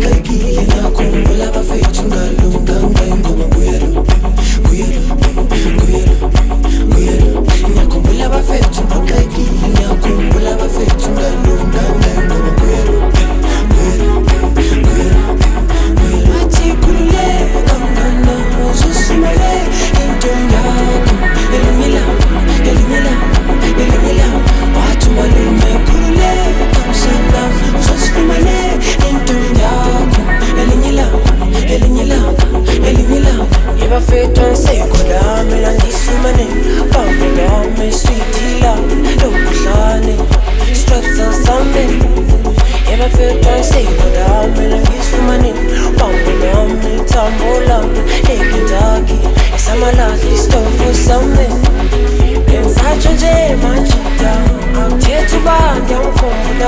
uphoxekile ngiyakhumbula abafethu ngalunganga ingoma buyelo ngiyakhumbula abafethu uphoxekile ngiyakhumbula abafethu ngalunganga ingoma buyelo wathi khululeka mngana uzosumele into yakho elinye ilanga wathi malume khululeka msana uzosifumane into yakho elinye ilanga ibafethu ngisekhola mina ndisumane bambe lami sweetie love lokudlane straps asame ibafethu ngisekhola mina ndisumane bambe lami thambo lami ekindaki esamalahle istofu same pensatsho nje manje angithetha uba ngiyamkhumbula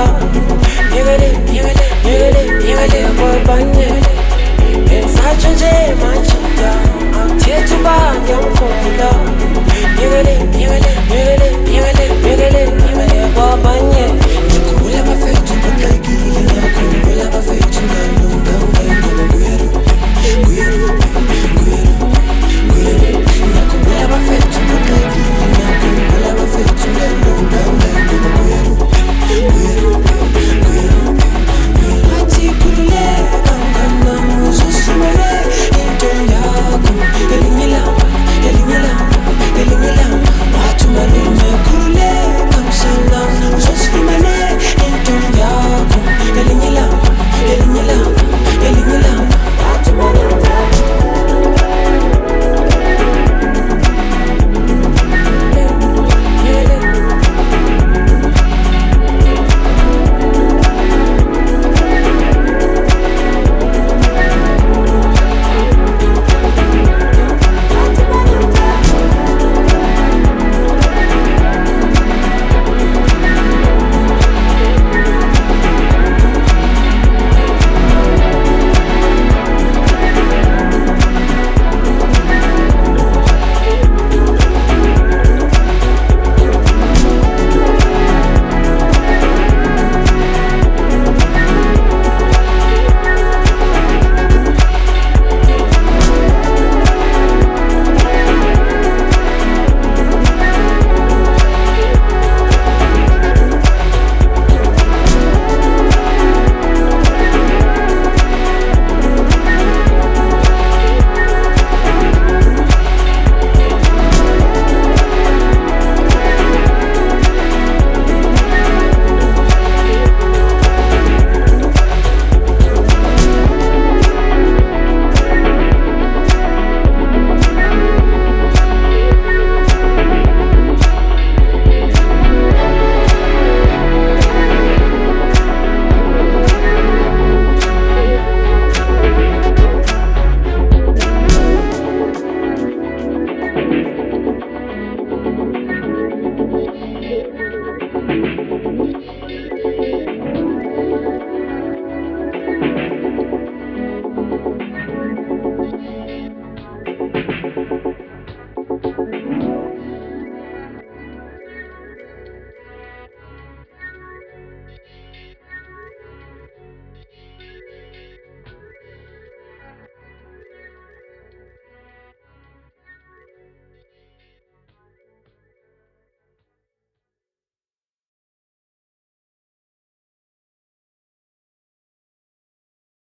yekele kwabanye pensatsho nje manje angithetha uba ngiyamkhumbula yekele kwabanye ngiyakhumbula abafethu uphoxekile ngiyakhumbula abafethu ngalunganga ingoma buyelo ngiyakhumbula abafethu uphoxekile ngiyakhumbula abafethu ngalunganga ingoma buyelo wathi khululeka mngana uzosifumane into yakho elinye ilanga wathi malume khululeka msana uzosifumane into yakho elinye ilanga wathi malume